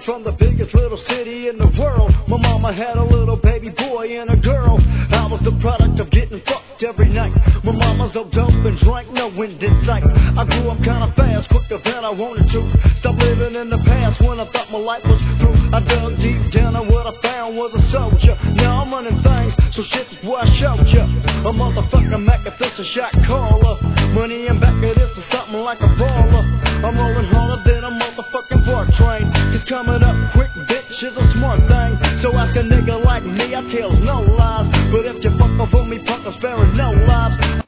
coming from the biggest little city in the world. My mama had a little baby boy and a girl. I was the product of getting fucked every night. My mama's so dope and drank no end in sight. I grew up kinda fast, quicker than I wanted to. Stop living in the past when I thought my life was through. I dug deep down and what I found was a soldier. Now I'm running things, so shit's what I showed ya. A motherfucking magnificent shot caller. Money in back of this is something like a baller. I'm rolling harder than a motherfucking bar train. Cause coming up quick, bitch, is a smart thing. So ask a nigga like me, I tell no lies. But if you fuck up on me, punk, I'm sparing no lives.